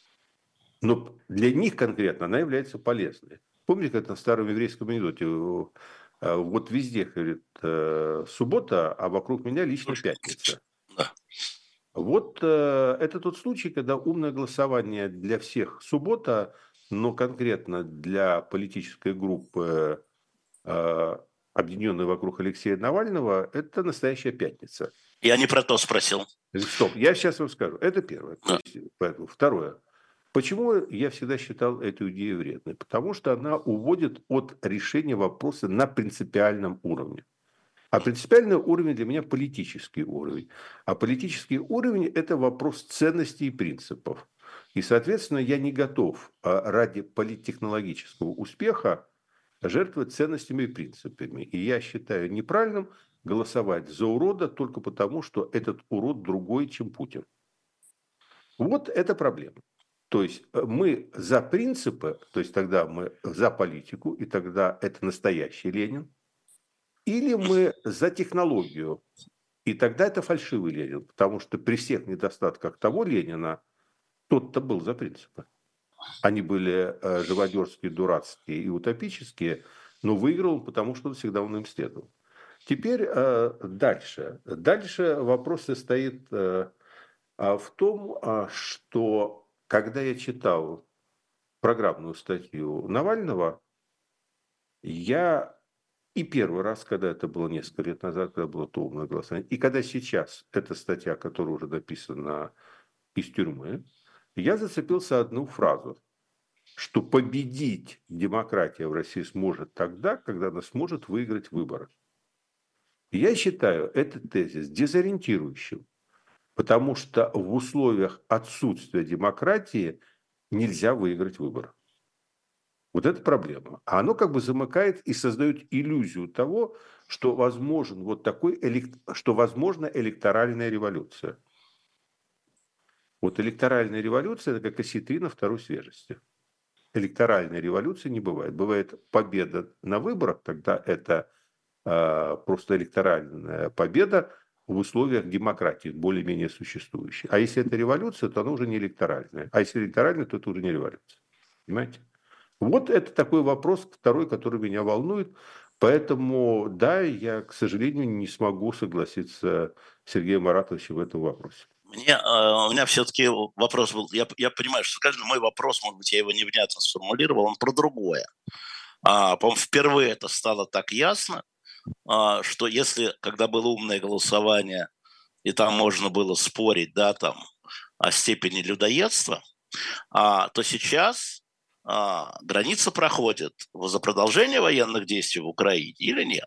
но для них конкретно она является полезной? Помните, как на старом еврейском анекдоте: вот везде, говорит, суббота, а вокруг меня лично пятница. Да. Вот э, это тот случай, когда умное голосование для всех суббота, но конкретно для политической группы, э, объединенной вокруг Алексея Навального, это настоящая пятница. Я не про то спросил. Стоп, я сейчас вам скажу. Это первое. Да. То есть, поэтому, второе. Почему я всегда считал эту идею вредной? Потому что она уводит от решения вопроса на принципиальном уровне. А принципиальный уровень для меня политический уровень. А политический уровень – это вопрос ценностей и принципов. И, соответственно, я не готов ради политтехнологического успеха жертвовать ценностями и принципами. И я считаю неправильным голосовать за урода только потому, что этот урод другой, чем Путин. Вот это проблема. То есть мы за принципы, то есть тогда мы за политику, и тогда это настоящий Ленин. Или мы за технологию, и тогда это фальшивый Ленин, потому что при всех недостатках того Ленина тот-то был за принципы. Они были э, живодерские, дурацкие и утопические, но выиграл он, потому что всегда он им следовал. Теперь э, дальше. Дальше вопрос состоит э, в том, что когда я читал программную статью Навального, я... И первый раз, когда это было несколько лет назад, когда было то умное голосование, и когда сейчас эта статья, которая уже написана из тюрьмы, я зацепился одну фразу, что победить демократия в России сможет тогда, когда она сможет выиграть выборы. И я считаю этот тезис дезориентирующим, потому что в условиях отсутствия демократии нельзя выиграть выборы. Вот это проблема. А оно как бы замыкает и создает иллюзию того, что возможен вот такой, что возможна электоральная революция. Вот электоральная революция – это как осетрина второй свежести. Электоральной революции не бывает. Бывает победа на выборах, тогда это э, просто электоральная победа в условиях демократии, более-менее существующей. А если это революция, то она уже не электоральная. А если электоральная, то это уже не революция. Понимаете? Вот это такой вопрос второй, который меня волнует. Поэтому, да, я, к сожалению, не смогу согласиться с Сергеем Маратовичем в этом вопросе. Мне, э, у меня все-таки вопрос был, я, я понимаю, что скажем, мой вопрос, может быть, я его невнятно сформулировал, он про другое. А, по-моему, впервые это стало так ясно, а, что если, когда было умное голосование, и там можно было спорить, да, там, о степени людоедства, а, то сейчас а, граница проходит за продолжение военных действий в Украине или нет?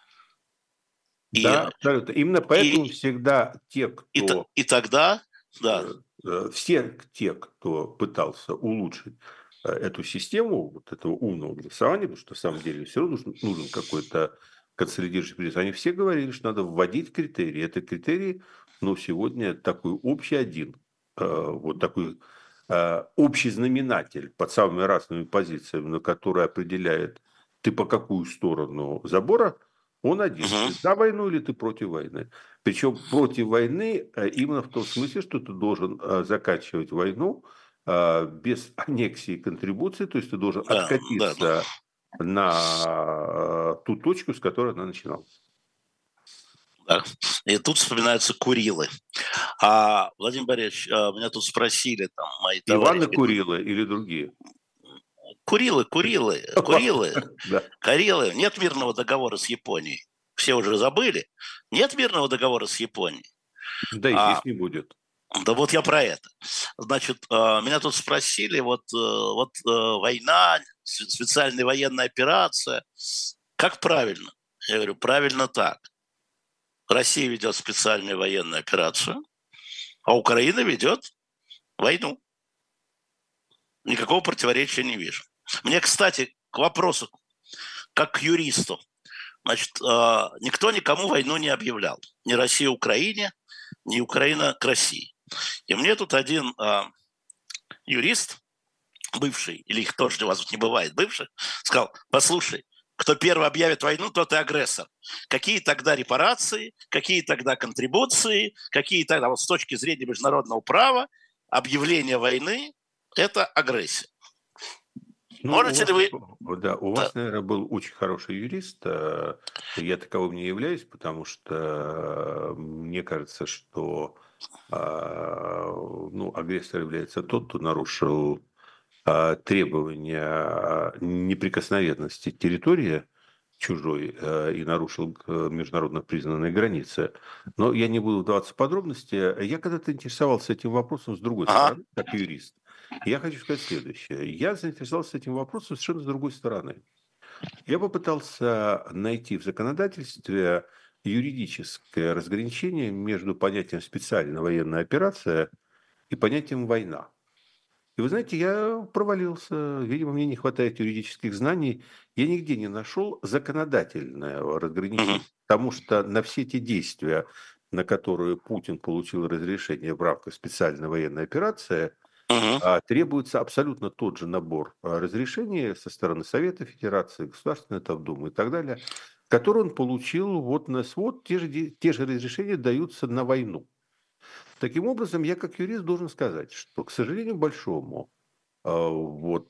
И, да, абсолютно. Именно поэтому и, всегда те, кто... И, и тогда, да. Все те, кто пытался улучшить эту систему, вот этого умного голосования, потому что на самом деле все равно нужен, нужен какой-то консолидирующий принцип, они все говорили, что надо вводить критерии. Это критерий, но сегодня такой общий один, вот такой общий знаменатель под самыми разными позициями, на который определяет, ты по какую сторону забора, он один. Угу. Ты за войну или ты против войны. Причем против войны именно в том смысле, что ты должен заканчивать войну без аннексии и контрибуции, то есть ты должен да, откатиться да, да. на ту точку, с которой она начиналась. Да. И тут вспоминаются Курилы. А, Владимир Борисович, меня тут спросили там мои товарищи. Иваны Курилы или другие? Курилы, Курилы, Курилы, Курилы. Нет мирного договора с Японией. Все уже забыли. Нет мирного договора с Японией. Да и а, здесь не будет. Да вот я про это. Значит, меня тут спросили, вот, вот война, специальная военная операция, как правильно? Я говорю, правильно так. Россия ведет специальную военную операцию, а Украина ведет войну. Никакого противоречия не вижу. Мне, кстати, к вопросу, как к юристу. Значит, никто никому войну не объявлял. Ни Россия Украине, ни Украина к России. И мне тут один юрист, бывший, или их тоже у вас не бывает бывших, сказал: послушай, кто первый объявит войну, тот и агрессор. Какие тогда репарации, какие тогда контрибуции, какие тогда, вот с точки зрения международного права, объявление войны – это агрессия. Ну, Можете ли вы... Да, у вас, да. наверное, был очень хороший юрист. Я таковым не являюсь, потому что мне кажется, что ну, агрессор является тот, кто нарушил требования неприкосновенности территории чужой и нарушил международно признанные границы. Но я не буду вдаваться в подробности. Я когда-то интересовался этим вопросом с другой ага. стороны, как юрист. Я хочу сказать следующее. Я заинтересовался этим вопросом совершенно с другой стороны. Я попытался найти в законодательстве юридическое разграничение между понятием «специальная военная операция» и понятием «война». И вы знаете, я провалился. Видимо, мне не хватает юридических знаний. Я нигде не нашел законодательного разграничения. Uh-huh. Потому что на все те действия, на которые Путин получил разрешение в рамках специальной военной операции, uh-huh. требуется абсолютно тот же набор разрешений со стороны Совета Федерации, Государственной Думы и так далее, который он получил вот на свод. Те же, те же разрешения даются на войну. Таким образом, я как юрист должен сказать, что, к сожалению большому, вот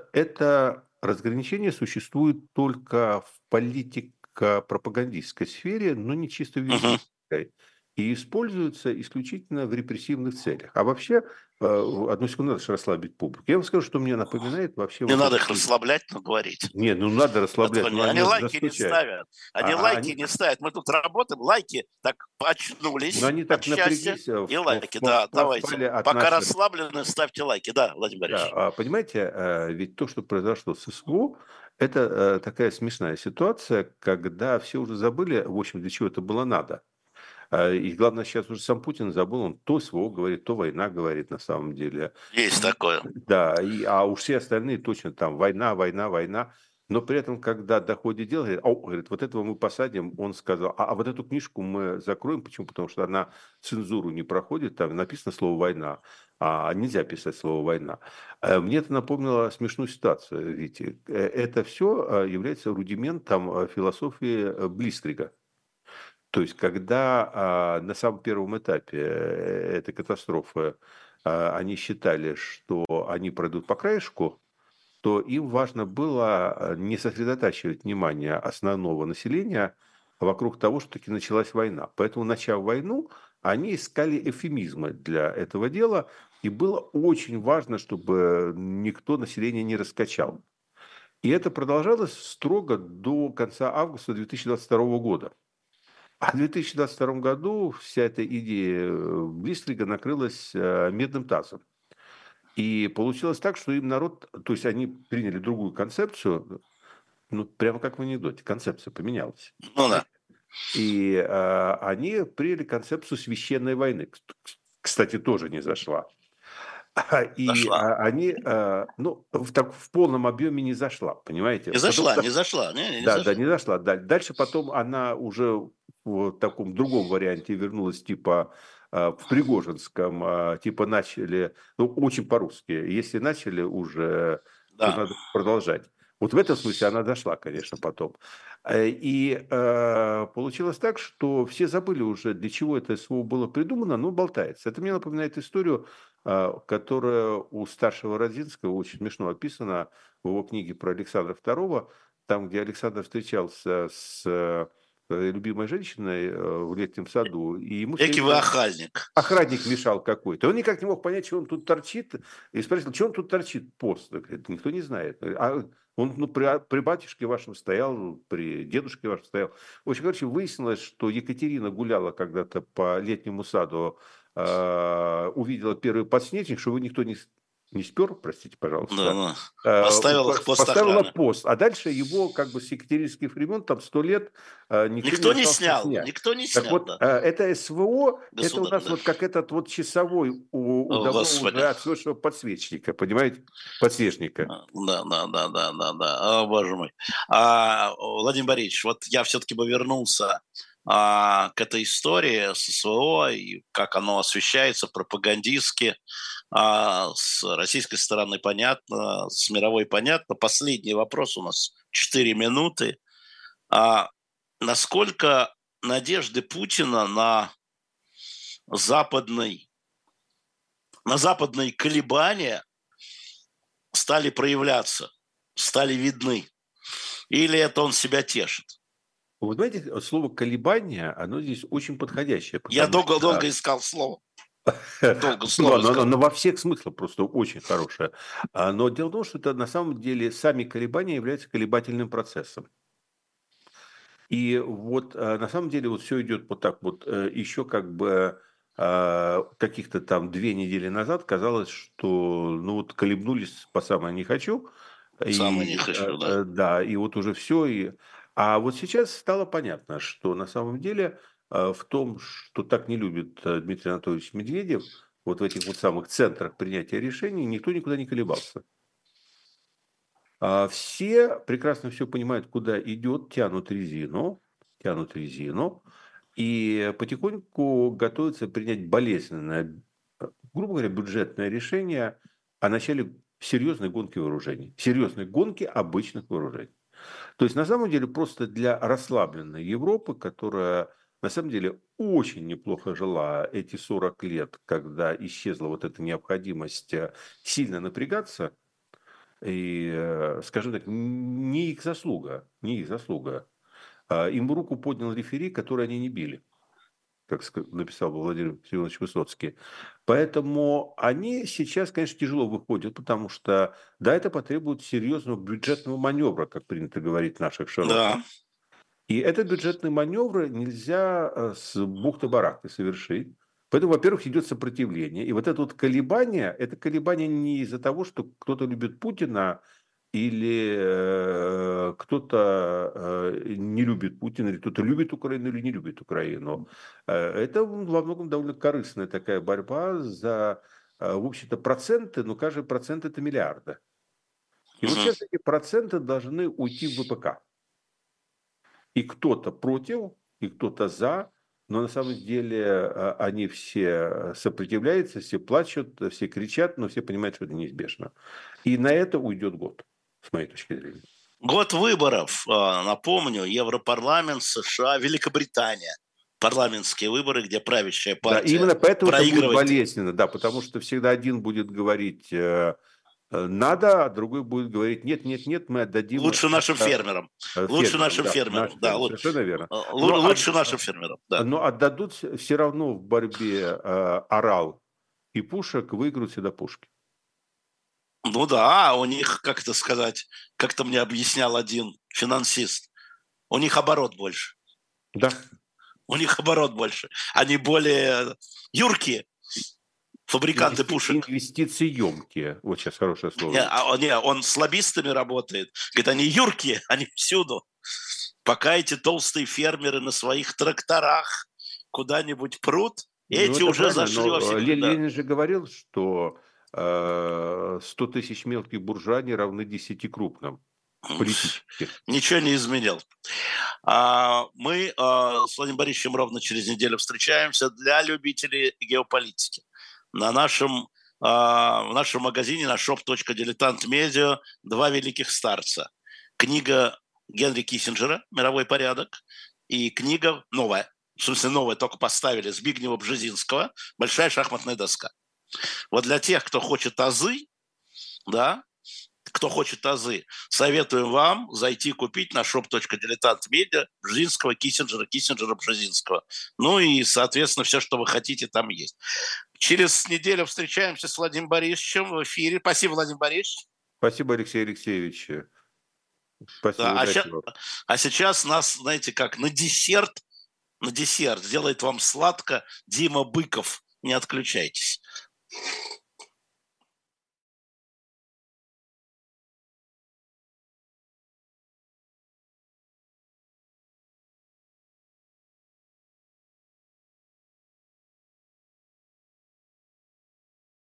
это разграничение существует только в политико-пропагандистской сфере, но не чисто в юридической. Uh-huh. И используется исключительно в репрессивных целях. А вообще, одну секунду, надо же расслабить публику. Я вам скажу, что мне напоминает вообще... Не вот надо это... их расслаблять, но говорить. Не, ну надо расслаблять. Они, они лайки застучать. Не ставят. Они а, лайки они... не ставят. Мы тут работаем, лайки так очнулись. Но они так напряглись. И лайки, в, да, в, давайте. Пока наших... расслаблены, ставьте лайки. Да, Владимир Борисович. Да, понимаете, ведь то, что произошло с СВО, это такая смешная ситуация, когда все уже забыли, в общем, для чего это было надо. И главное, сейчас уже сам Путин забыл, он то СВО говорит, то война говорит на самом деле. Есть такое. Да, и, а уж все остальные точно там война, война, война. Но при этом, когда доходит дело, говорит, о, говорит, вот этого мы посадим, он сказал, а, а вот эту книжку мы закроем, почему? Потому что она цензуру не проходит, там написано слово «война», а нельзя писать слово «война». Мне это напомнило смешную ситуацию, видите. Это все является рудиментом философии Блицкрига. То есть, когда а, на самом первом этапе этой катастрофы а, они считали, что они пройдут по краешку, то им важно было не сосредотачивать внимание основного населения вокруг того, что таки началась война. Поэтому, начав войну, они искали эвфемизмы для этого дела, и было очень важно, чтобы никто население не раскачал. И это продолжалось строго до конца августа две тысячи двадцать второго года. А в две тысячи двадцать втором году вся эта идея Блицкрига накрылась медным тазом. И получилось так, что им народ, то есть они приняли другую концепцию, ну, прямо как в анекдоте, концепция поменялась. Ну да. И а, они приняли концепцию священной войны. Кстати, тоже не зашла. И зашла. они, ну, в, так, в полном объеме не зашла, понимаете? Не зашла, что... не зашла. Не, не да, зашла. да, не зашла. Дальше потом она уже в таком другом варианте вернулась, типа в Пригожинском, типа начали, ну, очень по-русски, если начали уже, да. то надо продолжать. Вот в этом смысле она дошла, конечно, потом. И э, получилось так, что все забыли уже, для чего это СВО было придумано, но болтается. Это мне напоминает историю, э, которая у старшего Родзинского очень смешно описана в его книге про Александра второго, там, где Александр встречался с любимой женщиной в летнем саду. И ему Экий вы охранник. Охранник мешал какой-то. Он никак не мог понять, что он тут торчит. И спросил, что он тут торчит пост. Говорит, никто не знает. А он ну, при, при батюшке вашем стоял, при дедушке вашем стоял. В общем, короче, выяснилось, что Екатерина гуляла когда-то по летнему саду, э, увидела первый подснежник, что его никто не, не спер, простите, Да, пожалуйста, да. э, Поставил упо- их пост поставила охраны. пост, а дальше его как бы с екатеринских времен, там сто лет, э, никто не Никто не решался снял, снять. никто не Так снял, вот, да. э, это СВО, это у Государь, нас да. вот как этот вот часовой у, у О, давно Господи. уже отсвечего подсвечника, понимаете, подсвечника. Да, да, да, да, да, да. О, боже мой. А, Владимир Борисович, вот я все-таки бы вернулся а, к этой истории с СВО и как оно освещается пропагандистски. А, с российской стороны понятно, с мировой понятно. Последний вопрос у нас четыре минуты. А, насколько надежды Путина на западный, на западные колебания стали проявляться, стали видны? Или это он себя тешит? Вы знаете, слово «колебание», оно здесь очень подходящее, Я потому долго, что... долго искал слово. Долго Ну, слово оно, искал. оно во всех смыслах просто очень хорошее. А, Но дело в том, что это на самом деле сами колебания являются колебательным процессом. И вот а, на самом деле вот все идет вот так вот. э, Еще как бы а, каких-то там две недели назад казалось, что ну вот колебнулись по самое не хочу. Самое не И э, хочу, да. э, да, и вот уже все. И... А вот сейчас стало понятно, что на самом деле э, в том, что так не любит э, Дмитрий Анатольевич Медведев, вот в этих вот самых центрах принятия решений, никто никуда не колебался. А все прекрасно все понимают, куда идет, тянут резину, тянут резину, и потихоньку готовятся принять болезненное, э, грубо говоря, бюджетное решение о начале серьезной гонки вооружений, серьезной гонки обычных вооружений. То есть на самом деле просто для расслабленной Европы, которая на самом деле очень неплохо жила эти сорок лет, когда исчезла вот эта необходимость э, сильно напрягаться, и, э, скажем так, не их заслуга, не их заслуга. А им руку поднял рефери, который они не били, как ска- написал Владимир Семенович Высоцкий. Поэтому они сейчас, конечно, тяжело выходят, потому что, да, это потребует серьезного бюджетного маневра, как принято говорить в наших широтах. Да. И этот бюджетный маневр нельзя э, с бухты-барахты совершить. Поэтому, во-первых, идет сопротивление. И вот это вот колебание, это колебание не из-за того, что кто-то любит Путина или э, кто-то э, не любит Путина, или кто-то любит Украину или не любит Украину. Э, это во многом довольно корыстная такая борьба за, э, в общем-то, проценты, но каждый процент это миллиарды. И вот Мгм. сейчас эти проценты должны уйти в ВПК. И кто-то против, и кто-то за, но на самом деле э, они все сопротивляются, все плачут, все кричат, но все понимают, что это неизбежно. И на это уйдет год, с моей точки зрения. Год выборов, а, напомню, Европарламент, США, Великобритания. Парламентские выборы, где правящая Да, и партия именно поэтому это будет проигрывает. болезненно, да, потому что всегда один будет говорить э, э, надо, а другой будет говорить нет, нет, нет, мы отдадим Лучше нашим это фермерам. э, Лучше фермерам, нашим да, нашим фермерам. Да, фермерам, лу- совершенно верно. лу- Но, лучше от- нашим фермерам. Да. но отдадут все равно в борьбе э, орал и пушек выиграют всегда пушки. Ну да, у них, как это сказать, как-то мне объяснял один финансист, у них оборот больше. Да. У них оборот больше. Они более юркие, фабриканты Инвести- пушек. Инвестиции емкие. Вот сейчас хорошее слово. Не, а, он- не, он с лоббистами работает. Говорит, они юркие, они всюду. Пока эти толстые фермеры на своих тракторах куда-нибудь прут, Ну, эти это уже правильно, зашли во но все. э, Ле- Да. Ленин же говорил, что э, сто тысяч мелких буржуа не равны десяти крупным политически. Ничего не изменил. А, Мы а, с Владимиром Борисовичем ровно через неделю встречаемся для любителей геополитики. На нашем, а, в нашем магазине на shop точка diletant media два великих старца. Книга Генри Киссинджера «Мировой порядок» и книга новая, в смысле новая, только поставили, Збигнева Бжезинского «Большая шахматная доска». Вот для тех, кто хочет азы, да, кто хочет азы, советуем вам зайти купить на shop точка diletant media Бжезинского, Киссинджера, Киссинджера, Бжезинского. Ну и, соответственно, все, что вы хотите, там есть. Через неделю встречаемся с Владимиром Борисовичем в эфире. Спасибо, Владимир Борисович. Спасибо, Алексей Алексеевич. Спасибо, Да, а, удачи ща- вам. а сейчас нас, знаете как, на десерт, на десерт сделает вам сладко Дима Быков. Не отключайтесь.